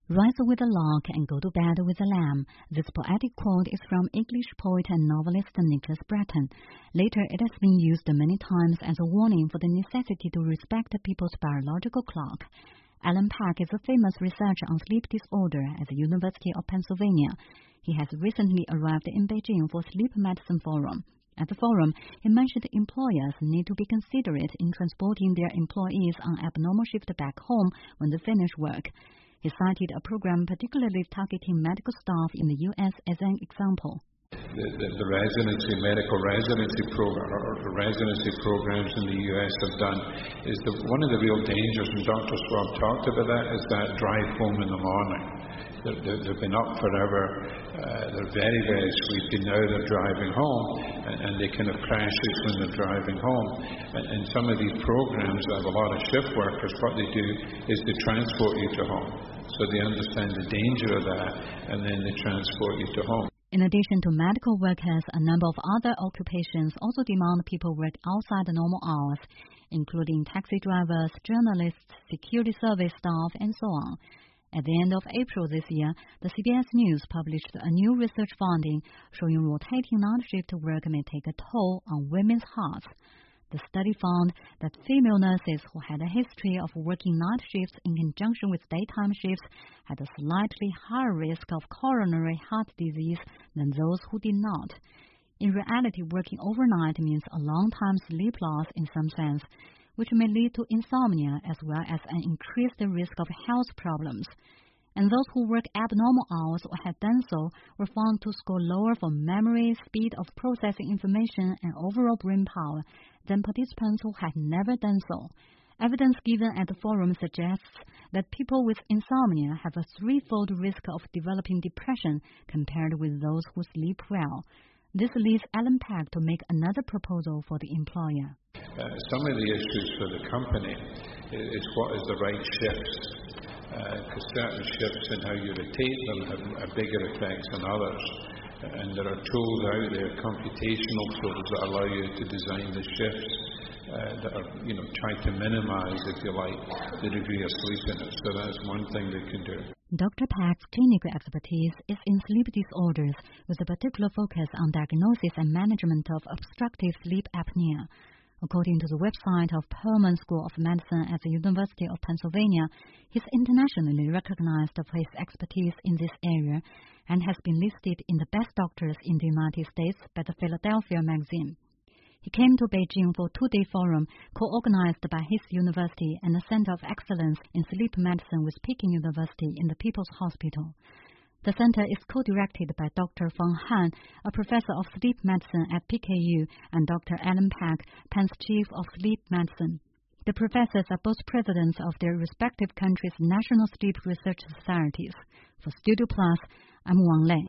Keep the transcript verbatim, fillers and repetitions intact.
Rise with a lark and go to bed with a lamb. This poetic quote is from English poet and novelist Nicholas Breton. Later, it has been used many times as a warning for the necessity to respect people's biological clock. Alan Pack is a famous researcher on sleep disorder at the University of Pennsylvania. He has recently arrived in Beijing for Sleep Medicine Forum. At the forum, he mentioned employers need to be considerate in transporting their employees on abnormal shift back home when they finish work. He cited a program particularly targeting medical staff in the U S as an example. The, the, the residency, medical residency program, or residency programs in the U S have done, is the, one of the real dangers, and Doctor Schwab talked about that, is that drive home in the morning. They're, they're, they've been up forever, uh, they're very, very sleepy, now they're driving home, and, and they kind of crashes when they're driving home. And, and some of these programs have a lot of shift workers, what they do is they transport you to home. So they understand the danger of that, and then they transport you to home. In addition to medical workers, a number of other occupations also demand people work outside the normal hours, including taxi drivers, journalists, security service staff, and so on. At the end of April this year, the C B S News published a new research finding showing rotating night shift work may take a toll on women's hearts. The study found that female nurses who had a history of working night shifts in conjunction with daytime shifts had a slightly higher risk of coronary heart disease than those who did not. In reality, working overnight means a long time sleep loss in some sense, which may lead to insomnia as well as an increased risk of health problems. And those who work abnormal hours or had done so were found to score lower for memory, speed of processing information, and overall brain power than participants who had never done so. Evidence given at the forum suggests that people with insomnia have a threefold risk of developing depression compared with those who sleep well. This leads Alan Pack to make another proposal for the employer. Uh, some of the issues for the company is what is the right shifts. Because uh, certain shifts and how you rotate them have a bigger effects on others. And there are tools out there, computational tools, that allow you to design the shifts uh, that are, you know, trying to minimize, if you like, the degree of sleepiness. So that's one thing they can do. Doctor Pack's clinical expertise is in sleep disorders, with a particular focus on diagnosis and management of obstructive sleep apnea. According to the website of Perelman School of Medicine at the University of Pennsylvania, he is internationally recognized for his expertise in this area and has been listed in the best doctors in the United States by the Philadelphia magazine. He came to Beijing for a two-day forum co-organized by his university and the Center of Excellence in Sleep Medicine with Peking University in the People's Hospital. The center is co-directed by Doctor Feng Han, a professor of sleep medicine at P K U, and Doctor Alan Pack, Penn's chief of sleep medicine. The professors are both presidents of their respective countries' national sleep research societies. For Studio Plus, I'm Wang Lei.